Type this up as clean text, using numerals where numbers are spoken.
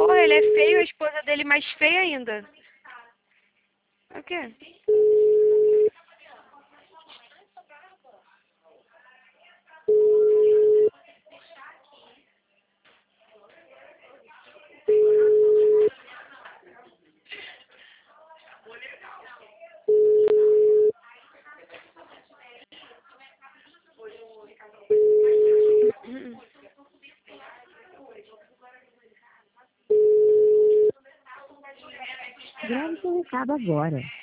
Porra, ele é feio, a esposa dele mais feia ainda. O quê? Grave seu recado agora.